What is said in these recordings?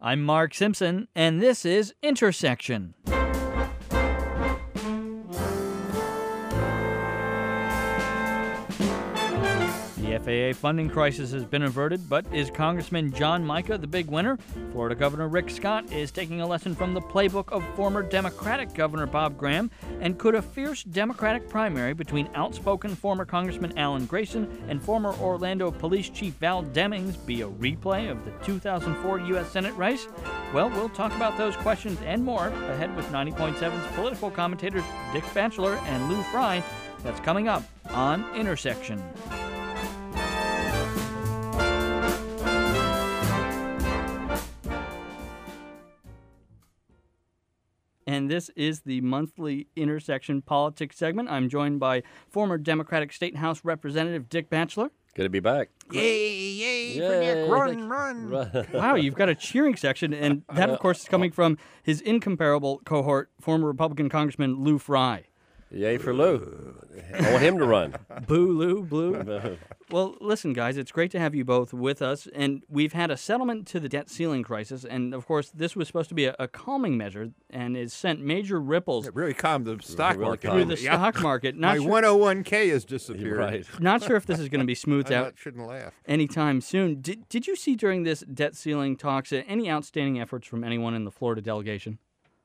I'm Mark Simpson, and this is Intersection. The FAA funding crisis has been averted, but is Congressman John Mica the big winner? Florida Governor Rick Scott is taking a lesson from the playbook of former Democratic Governor Bob Graham, and could a fierce Democratic primary between outspoken former Congressman Alan Grayson and former Orlando Police Chief Val Demings be a replay of the 2004 U.S. Senate race? Well, we'll talk about those questions and more ahead with 90.7's political commentators Dick Batchelor and Lou Fry. That's coming up on Intersection. And this is the monthly Intersection Politics segment. I'm joined by former Democratic State House Representative Dick Batchelor. Good to be back. Yay for Dick. Run. Wow, you've got a cheering section, and that, of course, is coming from his incomparable cohort, former Republican Congressman Lou Fry. Yay for Lou. I want him to run. Boo, Lou, blue. Well, listen, guys, it's great to have you both with us, and we've had a settlement to the debt ceiling crisis, and, of course, this was supposed to be a calming measure, and it sent major ripples. It really calmed the stock market. Through the stock market. My 101K has disappeared. Right. Not sure if this is going to be smoothed out shouldn't laugh. anytime soon. Did you see during this debt ceiling talks any outstanding efforts from anyone in the Florida delegation?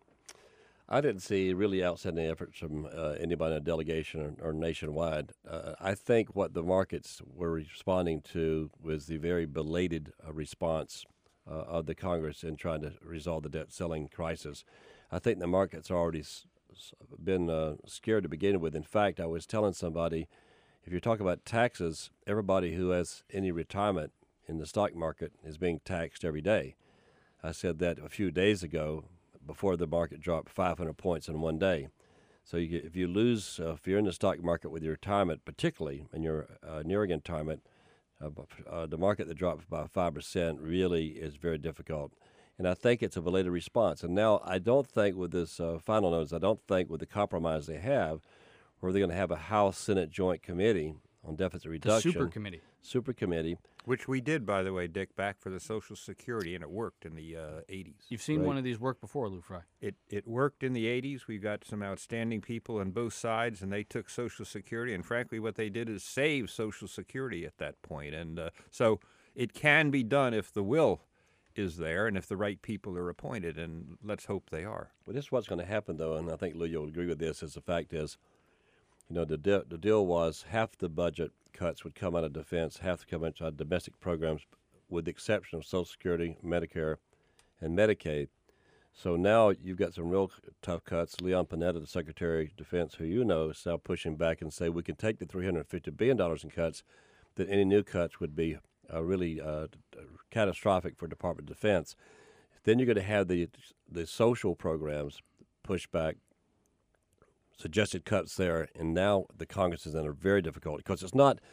I didn't see really outstanding efforts from anybody in the delegation or nationwide. I think what the markets were responding to was the very belated response of the Congress in trying to resolve the debt ceiling crisis. I think the markets already been scared to begin with. In fact, I was telling somebody, if you're talking about taxes, everybody who has any retirement in the stock market is being taxed every day. I said that a few days ago, before the market dropped 500 points in one day. So if you lose, if you're in the stock market with your retirement, particularly, and you're nearing retirement, the market that drops by 5% really is very difficult. And I think it's a belated response. And now I don't think with this final notice, I don't think with the compromise they have, where they're going to have a House-Senate joint committee on deficit reduction. The Super committee. Which we did, by the way, Dick, back for the Social Security, and it worked in the 80s. You've seen one of these work before, Lou Fry. It worked in the 80s. We've got some outstanding people on both sides, and they took Social Security, and frankly, what they did is save Social Security at that point. And so it can be done if the will is there and if the right people are appointed, and let's hope they are. Well, this is what's going to happen, though, and I think, Lou, you'll agree with this, is the fact is, you know, the deal was half the budget cuts would come out of defense, half would come out of domestic programs, with the exception of Social Security, Medicare, and Medicaid. So now you've got some real tough cuts. Leon Panetta, the Secretary of Defense, who you know, is now pushing back and say we can take the $350 billion in cuts, that any new cuts would be really catastrophic for Department of Defense. Then you're going to have the social programs push back, suggested cuts there, and now the Congress is in a very difficult, because it's not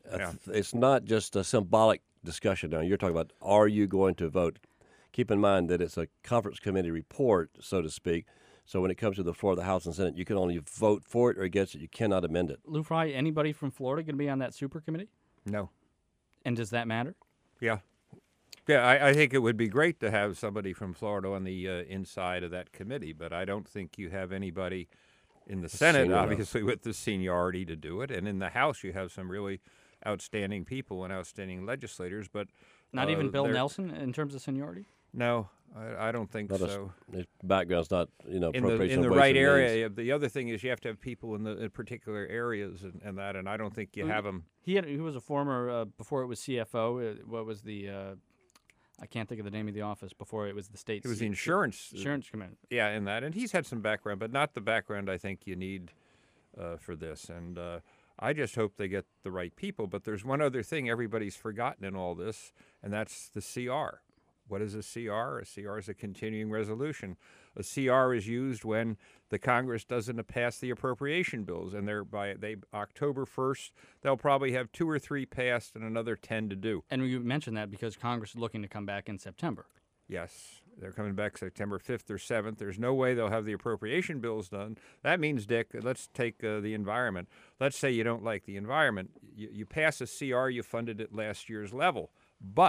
just a symbolic discussion now. You're talking about, are you going to vote? Keep in mind that it's a conference committee report, so to speak. So when it comes to the floor of the House and Senate, you can only vote for it or against it. You cannot amend it. Lou Fry, anybody from Florida going to be on that super committee? No. And does that matter? Yeah. Yeah, I think it would be great to have somebody from Florida on the inside of that committee, but I don't think you have anybody in the Senate, obviously, with the seniority to do it. And in the House, you have some really outstanding people and outstanding legislators. But not even Bill Nelson in terms of seniority? No, I don't think so. His background's not, in the right area. The other thing is you have to have people in particular areas and that, and I don't think you have them. He was a former, before it was CFO, what was the... I can't think of the name of the office before it was the state. It was the insurance committee. Yeah, in that, and he's had some background, but not the background I think you need for this. And I just hope they get the right people. But there's one other thing everybody's forgotten in all this, and that's the CR. What is a CR? A CR is a continuing resolution. A CR is used when the Congress doesn't pass the appropriation bills, and October 1st, they'll probably have 2 or 3 passed and another 10 to do. And you mentioned that because Congress is looking to come back in September. Yes, they're coming back September 5th or 7th. There's no way they'll have the appropriation bills done. That means, Dick, let's take the environment. Let's say you don't like the environment. You pass a CR, you funded at last year's level. But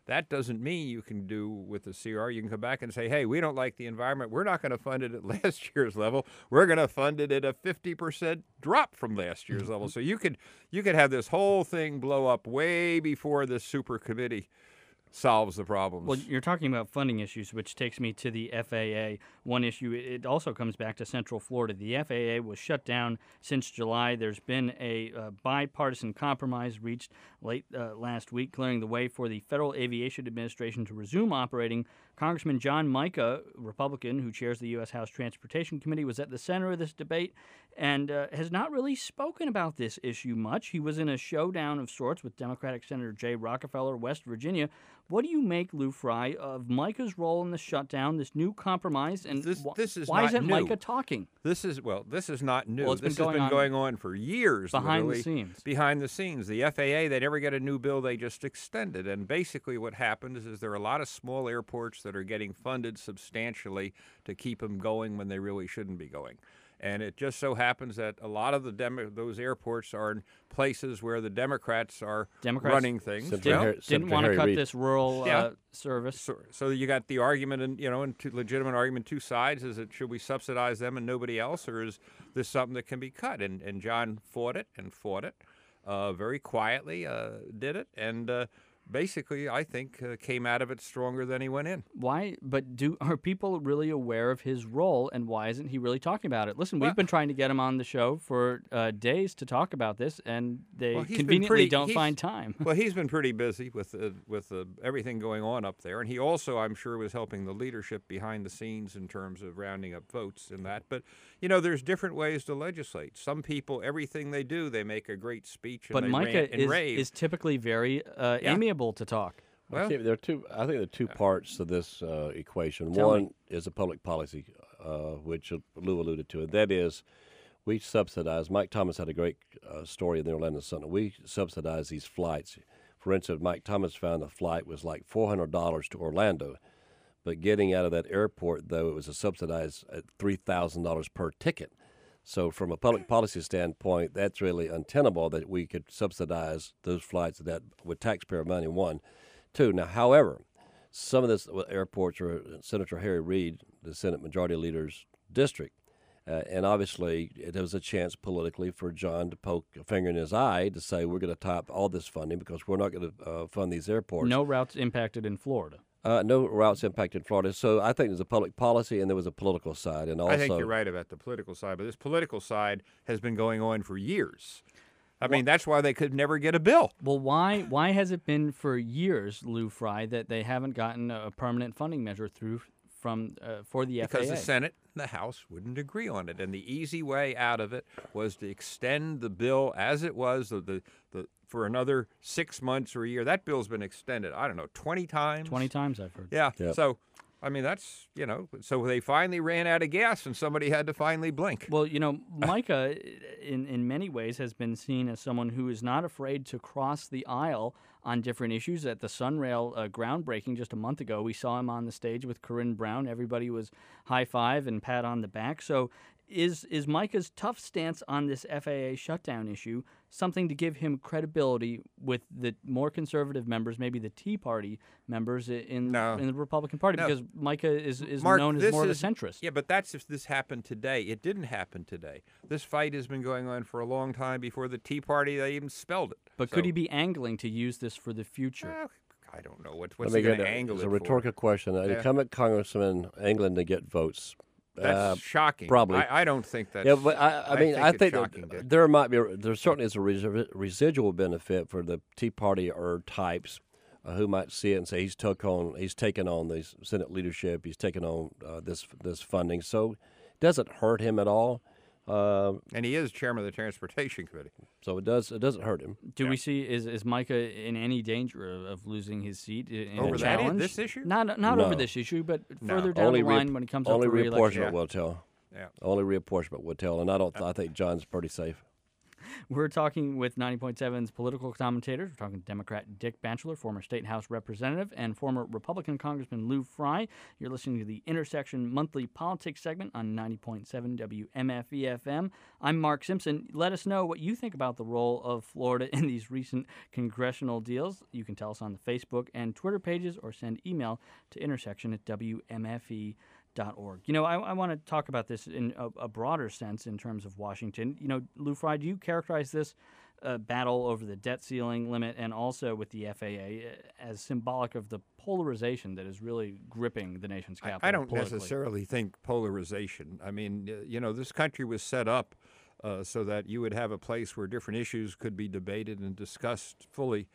That doesn't mean you can do with the CR. You can come back and say, hey, we don't like the environment. We're not going to fund it at last year's level. We're going to fund it at a 50% drop from last year's level. So you could have this whole thing blow up way before this super committee solves the problems. Well, you're talking about funding issues, which takes me to the FAA. One issue, it also comes back to Central Florida. The FAA was shut down since July. There's been a bipartisan compromise reached late last week, clearing the way for the Federal Aviation Administration to resume operating. Congressman John Mica, Republican, who chairs the U.S. House Transportation Committee, was at the center of this debate and has not really spoken about this issue much. He was in a showdown of sorts with Democratic Senator Jay Rockefeller, West Virginia. What do you make, Lou Fry, of Mica's role in the shutdown, this new compromise, and this is why not isn't new. Mica talking? This is not new. Well, this has been going on for years. Behind the literally, scenes. Behind the scenes. The FAA, they never get a new bill, they just extend it. And basically what happens is there are a lot of small airports that are getting funded substantially to keep them going when they really shouldn't be going. And it just so happens that a lot of those airports are in places where the Democrats are running things. Didn't want to cut this rural service. So you got the argument, and legitimate argument, two sides. Is it should we subsidize them and nobody else, or is this something that can be cut? And John fought it very quietly, did it, and basically, I think, came out of it stronger than he went in. Why? But are people really aware of his role, and why isn't he really talking about it? Listen, we've been trying to get him on the show for days to talk about this, and they conveniently don't find time. Well, he's been pretty busy with everything going on up there, and he also, I'm sure, was helping the leadership behind the scenes in terms of rounding up votes and that. But, there's different ways to legislate. Some people, everything they do, they make a great speech and but they Mica rant and rave. is typically very amiable to talk. Well, there are two. I think there are two parts to this equation. Tell One me. is a public policy, which Lou alluded to, and that is we subsidize. Mike Thomas had a great story in the Orlando Sun. We subsidize these flights. For instance, Mike Thomas found a flight was like $400 to Orlando, but getting out of that airport, though, it was a subsidized at $3,000 per ticket. So from a public policy standpoint, that's really untenable that we could subsidize those flights that with taxpayer money, one. Two, now, however, some of this airports are Senator Harry Reid, the Senate Majority Leader's district, and obviously there was a chance politically for John to poke a finger in his eye to say we're going to top all this funding because we're not going to fund these airports. No routes impacted in Florida. No routes impacted Florida. So I think there's a public policy and there was a political side. And also, I think you're right about the political side, but this political side has been going on for years. I mean, that's why they could never get a bill. Well, why has it been for years, Lou Fry, that they haven't gotten a permanent funding measure through for the FAA? Because the Senate and the House wouldn't agree on it, and the easy way out of it was to extend the bill as it was for another 6 months or a year. That bill's been extended, 20 times. 20 times, I've heard. Yeah. Yep. So, I mean, that's, so they finally ran out of gas and somebody had to finally blink. Well, Mica, in many ways, has been seen as someone who is not afraid to cross the aisle on different issues. At the Sunrail groundbreaking just a month ago, we saw him on the stage with Corinne Brown. Everybody was high-five and pat on the back. So is Mica's tough stance on this FAA shutdown issue something to give him credibility with the more conservative members, maybe the Tea Party members in the Republican Party? No. Because Mica is Mark, known as more of a centrist. Yeah, but that's if this happened today. It didn't happen today. This fight has been going on for a long time before the Tea Party, they even spelled it. But could he be angling to use this for the future? Well, I don't know. What's he going to angle it It's a for? rhetorical question. An incumbent congressman in England to get votes. That's shocking. Probably. I don't think that's. Yeah, but I think shocking, that there certainly is a residual benefit for the Tea Party or types who might see it and say he's taken on the Senate leadership, he's taken on this funding, so it doesn't hurt him at all. And he is chairman of the Transportation Committee, so it doesn't hurt him. Do we see is Mica in any danger of losing his seat in over a challenge? this issue? Not No. over this issue, but further down the line when it comes up only to re-election. reapportionment will tell. Yeah. Only reapportionment will tell, and I think John's pretty safe. We're talking with 90.7's political commentators. We're talking Democrat Dick Batchelor, former State House Representative, and former Republican Congressman Lou Frey. You're listening to the Intersection Monthly Politics segment on 90.7 WMFE-FM. I'm Mark Simpson. Let us know what you think about the role of Florida in these recent congressional deals. You can tell us on the Facebook and Twitter pages or send email to intersection@WMFE.org. You know, I want to talk about this in a broader sense in terms of Washington. You know, Lou Frey, do you characterize this battle over the debt ceiling limit and also with the FAA as symbolic of the polarization that is really gripping the nation's capital? I don't politically? necessarily think polarization. I mean, you know, this country was set up so that you would have a place where different issues could be debated and discussed fully,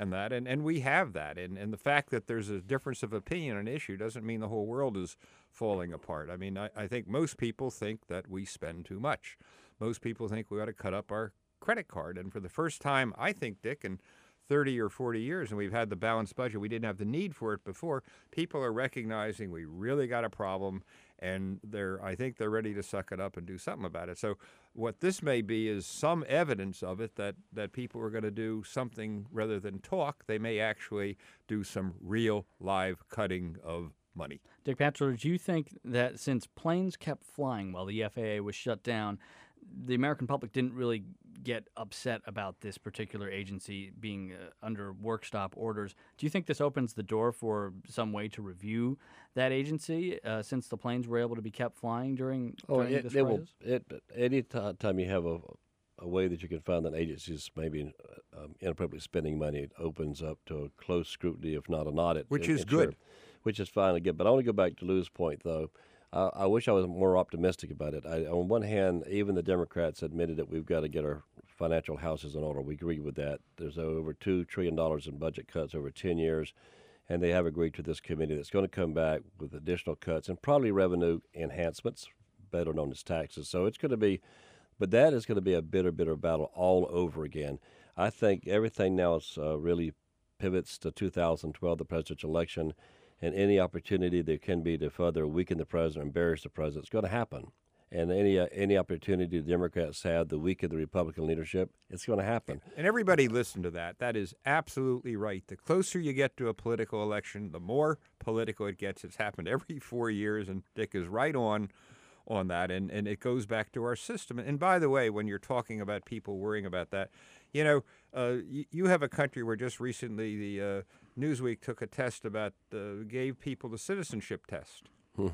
and we have that. And the fact that there's a difference of opinion on an issue doesn't mean the whole world is falling apart. I mean, I think most people think that we spend too much. Most people think we ought to cut up our credit card. And for the first time, I think, Dick, in 30 or 40 years, and we've had the balanced budget, we didn't have the need for it before, people are recognizing we really got a problem, and I think they're ready to suck it up and do something about it. So what this may be is some evidence of it that people are going to do something rather than talk. They may actually do some real live cutting of money. Dick Batchelor, do you think that since planes kept flying while the FAA was shut down, the American public didn't really get upset about this particular agency being under work stop orders? Do you think this opens the door for some way to review that agency since the planes were able to be kept flying during this crisis? Any time you have a way that you can find that agencies maybe inappropriately spending money, it opens up to a close scrutiny, if not an audit. Which is good. Which is fine to get. But I want to go back to Lou's point, though. I wish I was more optimistic about it. On one hand, even the Democrats admitted that we've got to get our financial houses in order. We agree with that. There's over $2 trillion in budget cuts over 10 years, and they have agreed to this committee that's going to come back with additional cuts and probably revenue enhancements, better known as taxes. So it's going to be, but that is going to be a bitter battle all over again. I think everything now is really pivots to 2012, the presidential election, and any opportunity there can be to further weaken the president, embarrass the president, is going to happen. And any opportunity the Democrats have to weaken the Republican leadership, it's going to happen. And everybody listen to that. That is absolutely right. The closer you get to a political election, the more political it gets. It's happened every 4 years, and Dick is right on that. And it goes back to our system. And by the way, when you're talking about people worrying about that, you know, you have a country where just recently the Newsweek took a test about gave people the citizenship test.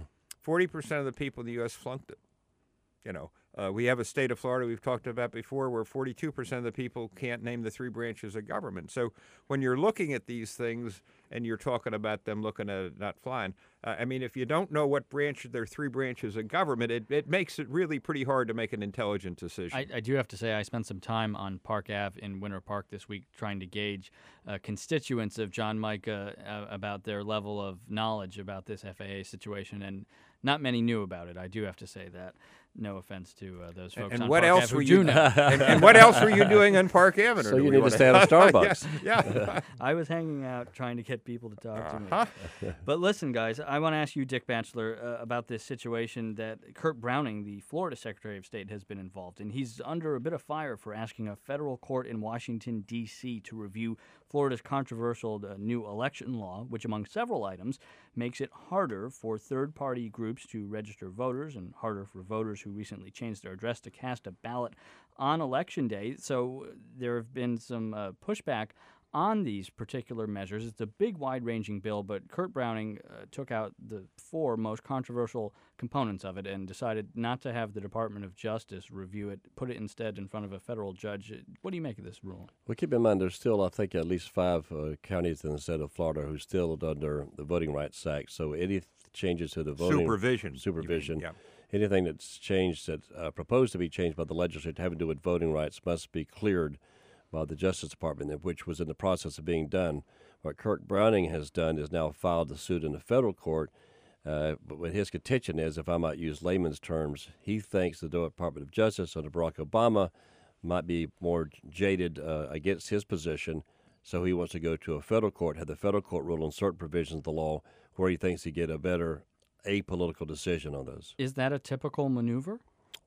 40% of the people in the U.S. flunked it. You know, we have a state of Florida we've talked about before where 42% of the people can't name the three branches of government. So when you're looking at these things and you're talking about them looking at it not flying, I mean, if you don't know what branch there are three branches of government, it makes it really pretty hard to make an intelligent decision. I do have to say I spent some time on Park Ave in Winter Park this week trying to gauge constituents of John Mica about their level of knowledge about this FAA situation, and not many knew about it. I do have to say that. No offense to those folks and on what Park else Ave were who you do know. and what else were you doing on Park Avenue? So you need to stay out of Starbucks. Yeah. I was hanging out trying to get people to talk to me. But listen, guys, I want to ask you, Dick Batchelor, about this situation that Kurt Browning, the Florida Secretary of State, has been involved in. He's under a bit of fire for asking a federal court in Washington, D.C. to review Florida's controversial new election law, which, among several items, makes it harder for third-party groups to register voters and harder for voters who recently changed their address to cast a ballot on Election Day. So there have been some pushback on these particular measures. It's a big, wide-ranging bill, but Kurt Browning took out the four most controversial components of it and decided not to have the Department of Justice review it, put it instead in front of a federal judge. What do you make of this rule? Well, keep in mind, there's still, I think, at least 5 counties in the state of Florida who are still under the Voting Rights Act. So any changes to the voting supervision, yeah. Anything that's changed, that's proposed to be changed by the legislature having to do with voting rights must be cleared by the Justice Department, which was in the process of being done. What Kurt Browning has done is now filed the suit in the federal court. But what his contention is, if I might use layman's terms, he thinks the Department of Justice under Barack Obama might be more jaded against his position, so he wants to go to a federal court, have the federal court rule on certain provisions of the law where he thinks he get a better apolitical decision on those. Is that a typical maneuver?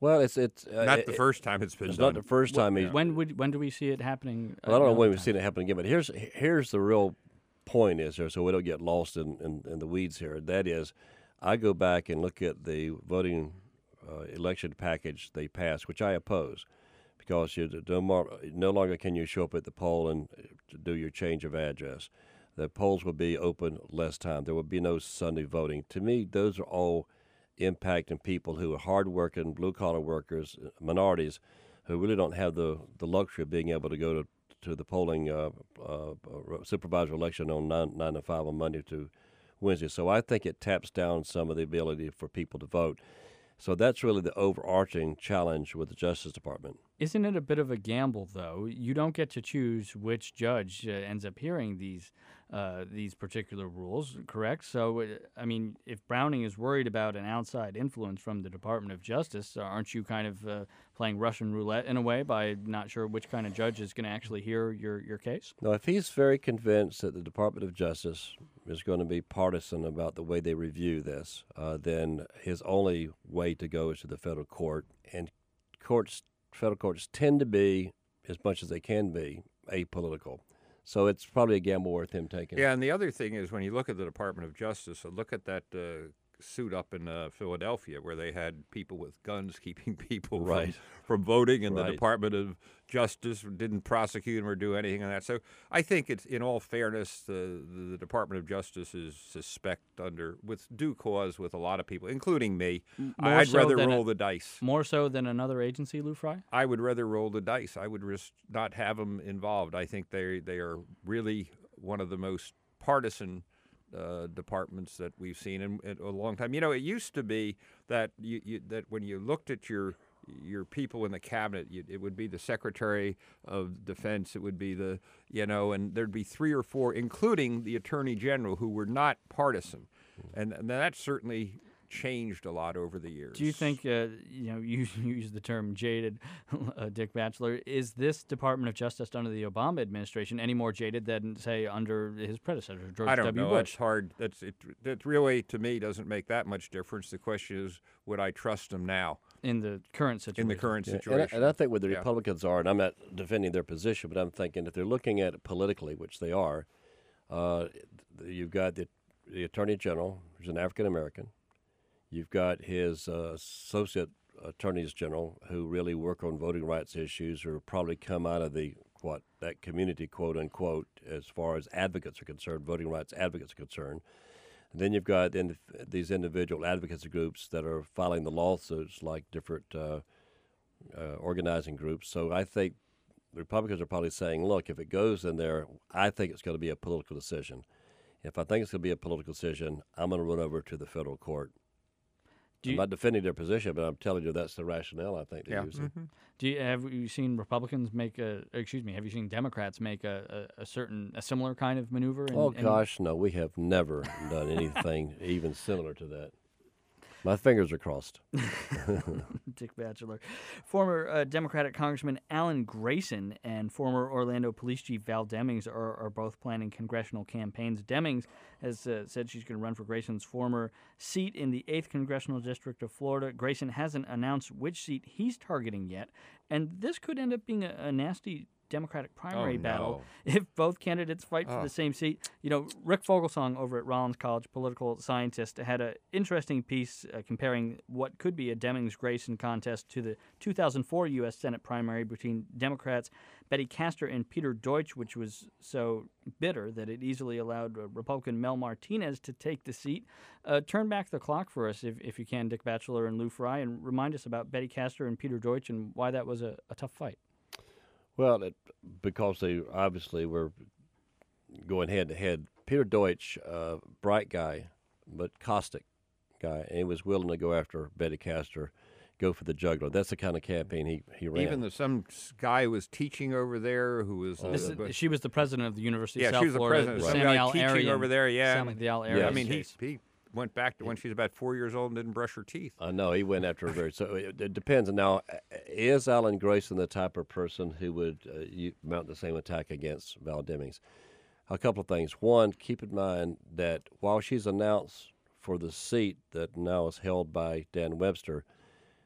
Well, it's Not the first time it's been It's done. not the first time he's. When do we see it happening? Well, I don't know when another we've time? seen it happen again, but here's the real point is there, so we don't get lost in the weeds here. That is, I go back and look at the voting election package they passed, which I oppose, because no longer can you show up at the poll and to do your change of address. The polls will be open less time. There will be no Sunday voting. To me, those are all impacting people who are hardworking, blue-collar workers, minorities, who really don't have the luxury of being able to go to the polling supervisor election on 9 to 5 on Monday to Wednesday. So I think it taps down some of the ability for people to vote. So that's really the overarching challenge with the Justice Department. Isn't it a bit of a gamble, though? You don't get to choose which judge ends up hearing these particular rules, correct? So, I mean, if Browning is worried about an outside influence from the Department of Justice, aren't you kind of playing Russian roulette in a way by not sure which kind of judge is going to actually hear your case? Now, if he's very convinced that the Department of Justice is going to be partisan about the way they review this, then his only way to go is to the federal court. And federal courts tend to be, as much as they can be, apolitical. So it's probably a gamble worth him taking. Yeah, and the other thing is when you look at the Department of Justice, look at that suit up in Philadelphia where they had people with guns keeping people Right. from voting, and the Right. Department of Justice didn't prosecute them or do anything on that. So I think it's, in all fairness, the Department of Justice is suspect with due cause with a lot of people, including me. More I'd so rather than roll the dice. More so than another agency, Lou Fry? I would rather roll the dice. I would risk not have them involved. I think they are really one of the most partisan departments that we've seen in a long time. You know, it used to be that that when you looked at your people in the cabinet, it would be the Secretary of Defense, it would be and there'd be 3 or 4, including the Attorney General, who were not partisan, and that certainly changed a lot over the years. Do you think, you use the term jaded, Dick Batchelor, is this Department of Justice under the Obama administration any more jaded than, say, under his predecessor, George I don't W. know. Bush? It's hard. That really, to me, doesn't make that much difference. The question is, would I trust them now In the current situation. in the current Yeah, situation? and I think where the Yeah. Republicans are, and I'm not defending their position, but I'm thinking if they're looking at it politically, which they are, you've got the Attorney General, who's an African American. You've got his associate attorneys general who really work on voting rights issues, or probably come out of that community, quote unquote, as far as advocates are concerned, voting rights advocates are concerned. And then you've got these individual advocacy groups that are filing the lawsuits, like different organizing groups. So I think the Republicans are probably saying, look, if it goes in there, I think it's going to be a political decision. If I think it's going to be a political decision, I'm going to run over to the federal court. I'm not defending their position, but I'm telling you that's the rationale I think they're using. Mm-hmm. Have you seen have you seen Democrats make a similar kind of maneuver? Gosh, no, we have never done anything even similar to that. My fingers are crossed. Dick Batchelor. Former Democratic Congressman Alan Grayson and former Orlando Police Chief Val Demings are both planning congressional campaigns. Demings has said she's going to run for Grayson's former seat in the 8th Congressional District of Florida. Grayson hasn't announced which seat he's targeting yet, and this could end up being a nasty Democratic primary battle if both candidates fight for the same seat. You know, Rick Fogelsong over at Rollins College, political scientist, had an interesting piece comparing what could be a Demings-Grayson contest to the 2004 U.S. Senate primary between Democrats Betty Castor and Peter Deutsch, which was so bitter that it easily allowed Republican Mel Martinez to take the seat. Turn back the clock for us, if you can, Dick Batchelor and Lou Fry, and remind us about Betty Castor and Peter Deutsch and why that was a tough fight. Well, because they obviously were going head-to-head. Peter Deutsch, bright guy, but caustic guy, and he was willing to go after Betty Castor, go for the jugular. That's the kind of campaign he ran. Even some guy who was teaching over there who was... she was the president of the University of South she was the Florida. president. Some guy teaching Arian, over there, Samuel Arian. I mean, he went back to when she was about 4 years old and didn't brush her teeth. I know, he went after her so it depends. Now, is Alan Grayson the type of person who would mount the same attack against Val Demings? A couple of things. One, keep in mind that while she's announced for the seat that now is held by Dan Webster,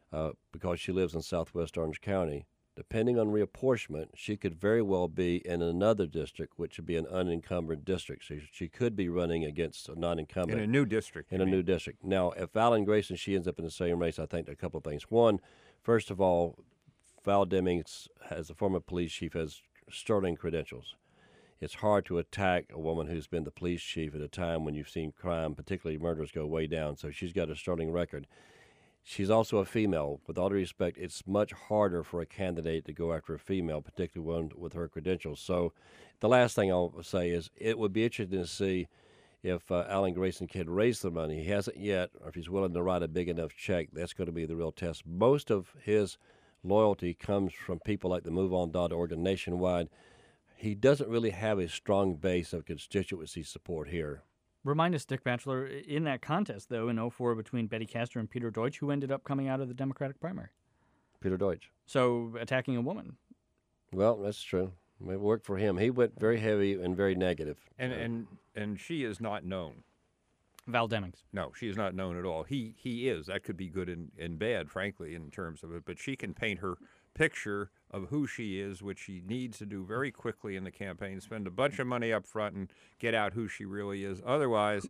because she lives in southwest Orange County. Depending on reapportionment, she could very well be in another district, which would be an unencumbered district. So she could be running against a non-incumbent. In a new district. In a new district. Now, if Alan Grayson, she ends up in the same race, I think a couple of things. One, first of all, Val Demings, as a former police chief, has sterling credentials. It's hard to attack a woman who's been the police chief at a time when you've seen crime, particularly murders, go way down. So she's got a sterling record. She's also a female. With all due respect, it's much harder for a candidate to go after a female, particularly one with her credentials. So the last thing I'll say is it would be interesting to see if Alan Grayson can raise the money. He hasn't yet, or if he's willing to write a big enough check. That's going to be the real test. Most of his loyalty comes from people like the MoveOn.org and Nationwide. He doesn't really have a strong base of constituency support here. Remind us, Dick Batchelor, in that contest, though, in 2004 between Betty Castor and Peter Deutsch, who ended up coming out of the Democratic primary? Peter Deutsch. So attacking a woman. Well, that's true. It worked for him. He went very heavy and very negative. And she is not known. Val Demings. No, she is not known at all. He is. That could be good and bad, frankly, in terms of it. But she can paint her picture of who she is, which she needs to do very quickly in the campaign, spend a bunch of money up front and get out who she really is. Otherwise,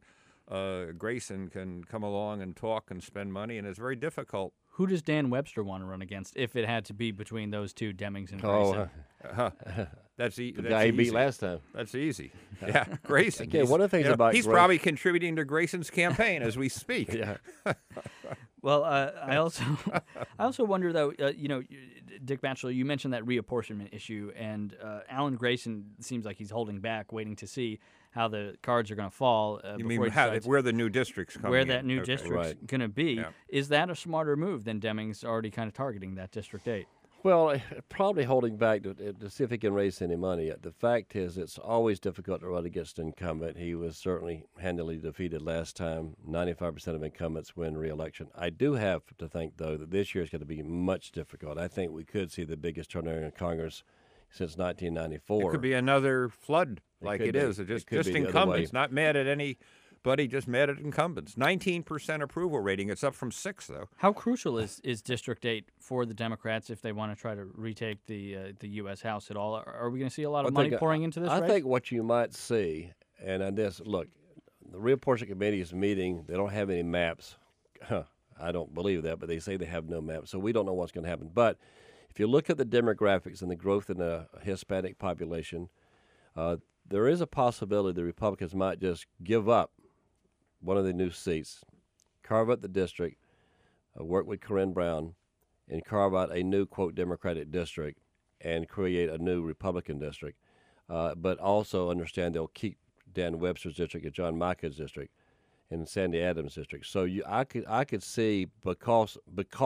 Grayson can come along and talk and spend money, and it's very difficult. Who does Dan Webster want to run against if it had to be between those two, Demings and Grayson? That's the that's guy he beat easy. last time. That's easy. Yeah, Grayson. Again, one of the things about he's Grayson, probably contributing to Grayson's campaign as we speak. Yeah. Well, I also wonder, though, Dick Batchelor, you mentioned that reapportionment issue, and Alan Grayson seems like he's holding back, waiting to see how the cards are going to fall. You before mean where the new district's coming where in. that new Okay. district's Right. going to be. Yeah. Is that a smarter move than Demings already kind of targeting that District 8? Well, probably holding back to see if he can raise any money. The fact is, it's always difficult to run against an incumbent. He was certainly handily defeated last time. 95% of incumbents win re-election. I do have to think, though, that this year is going to be much difficult. I think we could see the biggest turnout in Congress since 1994. It could be another flood like could it be. is. It Just could be the other incumbents, way. not mad at anybody, just mad at incumbents. 19% approval rating. It's up from 6, though. How crucial is District 8 for the Democrats if they want to try to retake the U.S. House at all? Are we going to see a lot of money pouring into this I race? think what you might see, and on this, look, the reapportionment committee is meeting. They don't have any maps. I don't believe that, but they say they have no maps, so we don't know what's going to happen. But if you look at the demographics and the growth in the Hispanic population, there is a possibility the Republicans might just give up one of the new seats, carve out the district, work with Corinne Brown, and carve out a new, quote, Democratic district and create a new Republican district. But also understand they'll keep Dan Webster's district and John Mica's district and Sandy Adams' district. So I could see because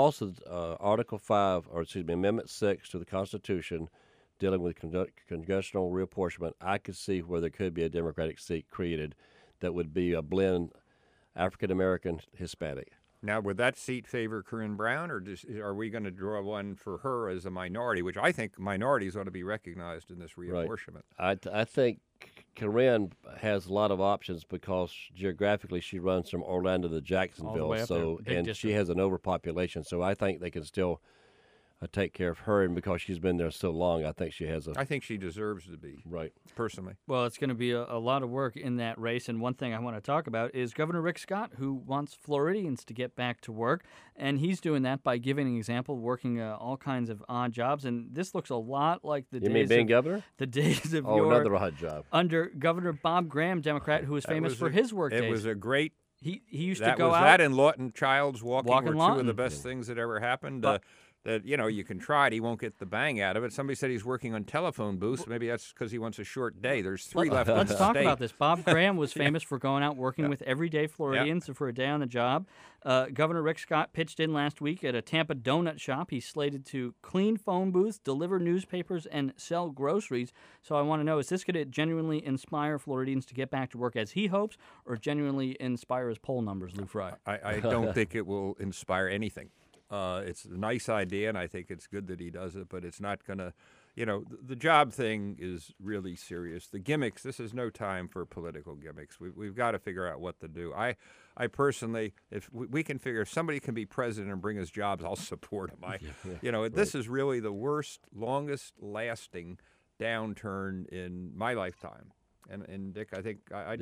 of Article 5, or excuse me, Amendment 6 to the Constitution dealing with congressional reapportionment, I could see where there could be a Democratic seat created that would be a blend African-American, Hispanic. Now, would that seat favor Corinne Brown, or are we going to draw one for her as a minority, which I think minorities ought to be recognized in this reapportionment? I think Corinne has a lot of options because geographically she runs from Orlando to Jacksonville, way up there, big and district. she has an overpopulation. So I think they can still take care of her, and because she's been there so long, I think she has a I think she deserves to be, right. personally. Well, it's going to be a lot of work in that race, and one thing I want to talk about is Governor Rick Scott, who wants Floridians to get back to work, and he's doing that by giving an example, working all kinds of odd jobs, and this looks a lot like the You mean days being of, governor? the days of Oh, your another odd job. under Governor Bob Graham, Democrat, who was famous for his work days. It was a great. He used to That go was out. that and Lawton Childs walking Walk were in two of Lawton. the best things that ever happened. But- That you can try it, he won't get the bang out of it. Somebody said he's working on telephone booths. Maybe that's because he wants a short day. There's 3 left in Let's the talk state. about this. Bob Graham was famous for going out working with everyday Floridians for a day on the job. Governor Rick Scott pitched in last week at a Tampa donut shop. He's slated to clean phone booths, deliver newspapers, and sell groceries. So I want to know, is this going to genuinely inspire Floridians to get back to work as he hopes, or genuinely inspire his poll numbers, Lou Fry? I don't think it will inspire anything. It's a nice idea, and I think it's good that he does it, but it's not going to, the job thing is really serious. The gimmicks, this is no time for political gimmicks. We've got to figure out what to do. I personally, if we can figure if somebody can be president and bring us jobs, I'll support him. This is really the worst, longest lasting downturn in my lifetime. And Dick, I think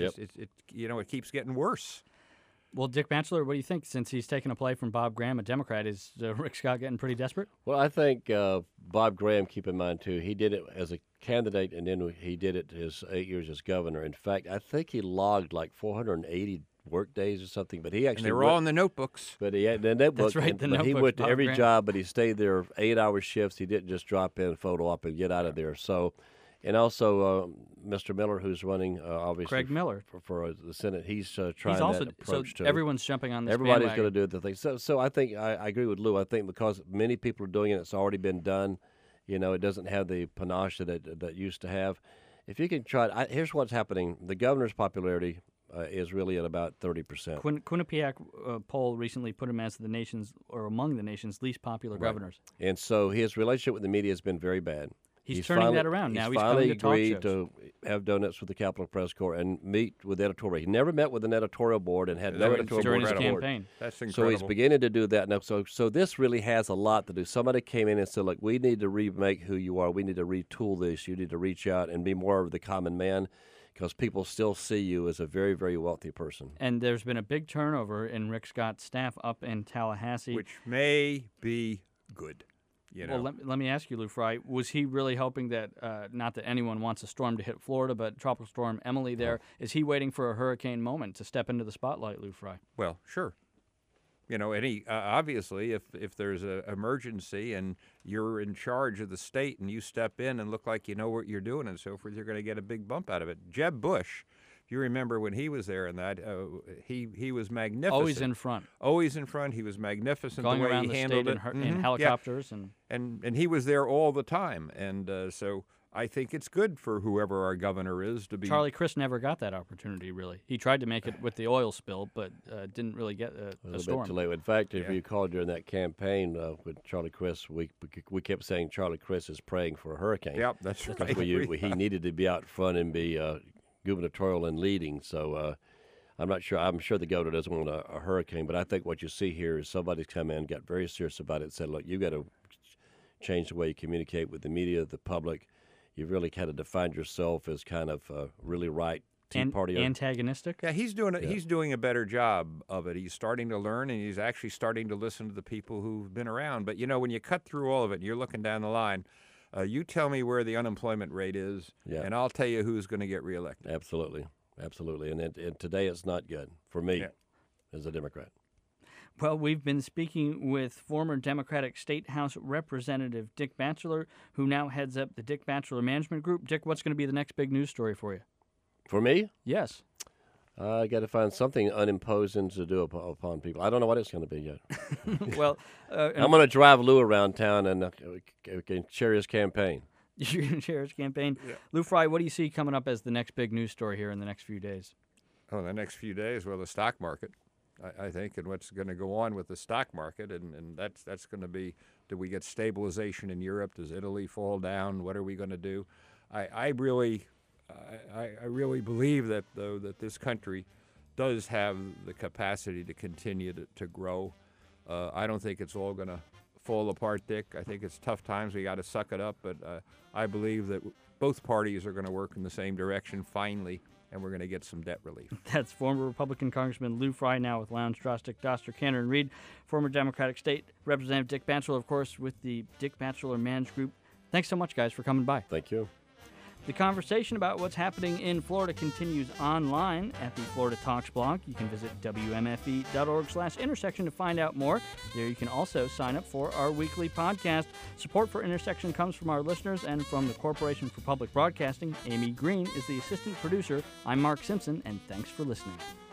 it keeps getting worse. Well, Dick Batchelor, what do you think? Since he's taken a play from Bob Graham, a Democrat, is Rick Scott getting pretty desperate? Well, I think Bob Graham, keep in mind, too, he did it as a candidate, and then he did it his 8 years as governor. In fact, I think he logged like 480 work days or something, but he actually... And they were all in the notebooks. But he had the notebook. That's right, the but notebook. He went to Bob every Graham. job, but he stayed there 8-hour shifts. He didn't just drop in, photo op, and get out of there. So... And also, Mr. Miller, who's running, obviously, Craig Miller for the Senate, he's trying he's also, that approach so too. everyone's jumping on this Everybody's bandwagon. going to do the thing. So I think I agree with Lou. I think because many people are doing it, it's already been done. It doesn't have the panache that used to have. If you can try, here's what's happening. The governor's popularity is really at about 30%. Quinnipiac poll recently put him as the nation's, or among the nation's least popular governors. And so his relationship with the media has been very bad. He's turning finally, that around now. He's finally coming to talk agreed shows. to have donuts with the Capitol Press Corps and meet with editorial. He never met with an editorial board and had no editorial during board his support. campaign. That's So incredible. he's beginning to do that now. So this really has a lot to do. Somebody came in and said, look, we need to remake who you are. We need to retool this. You need to reach out and be more of the common man because people still see you as a very, very wealthy person. And there's been a big turnover in Rick Scott's staff up in Tallahassee. Which may be good. Well, let me ask you, Lou Fry, was he really hoping that, not that anyone wants a storm to hit Florida, but Tropical Storm Emily there, is he waiting for a hurricane moment to step into the spotlight, Lou Fry? Well, sure. And obviously, if there's an emergency and you're in charge of the state and you step in and look like you know what you're doing and so forth, you're going to get a big bump out of it. Jeb Bush, if you remember when he was there and that, he was magnificent. Always in front. Always in front. He was magnificent Going the way around he the handled state it. in helicopters. Yeah. And he was there all the time. And so I think it's good for whoever our governor is to be. Charlie Crist never got that opportunity, really. He tried to make it with the oil spill, but didn't really get a little storm. bit too late. In fact, if you called during that campaign with Charlie Crist, we kept saying Charlie Crist is praying for a hurricane. Yep, that's right. He needed to be out front and be gubernatorial and leading. So I'm not sure. I'm sure the governor doesn't want a hurricane, but I think what you see here is somebody's come in, got very serious about it, and said, look, you got to change the way you communicate with the media, the public. You've really kind of defined yourself as kind of really right Tea Party. Antagonistic? Yeah, he's doing a better job of it. He's starting to learn, and he's actually starting to listen to the people who've been around. But, when you cut through all of it and you're looking down the line, you tell me where the unemployment rate is, and I'll tell you who's going to get reelected. Absolutely. And today it's not good for me as a Democrat. Well, we've been speaking with former Democratic State House Representative Dick Batchelor, who now heads up the Dick Batchelor Management Group. Dick, what's going to be the next big news story for you? For me? Yes. I got to find something unimposing to do upon people. I don't know what it's going to be yet. Well, I'm going to drive Lou around town and share his campaign. You're going to share his campaign. Yeah. Lou Fry, what do you see coming up as the next big news story here in the next few days? Oh, the next few days? Well, the stock market. I think, and what's going to go on with the stock market, and that's going to be, do we get stabilization in Europe? Does Italy fall down? What are we going to do? I really believe that, though, that this country does have the capacity to continue to grow. I don't think it's all going to fall apart, Dick. I think it's tough times. We got to suck it up, but I believe that both parties are going to work in the same direction finally, and we're going to get some debt relief. That's former Republican Congressman Lou Fry, now with Lowndes, Drostick, Doster, Cantor, and Reed. Former Democratic State Representative Dick Batchelor, of course, with the Dick Batchelor Management Group. Thanks so much, guys, for coming by. Thank you. The conversation about what's happening in Florida continues online at the Florida Talks blog. You can visit WMFE.org/intersection to find out more. There you can also sign up for our weekly podcast. Support for Intersection comes from our listeners and from the Corporation for Public Broadcasting. Amy Green is the assistant producer. I'm Mark Simpson, and thanks for listening.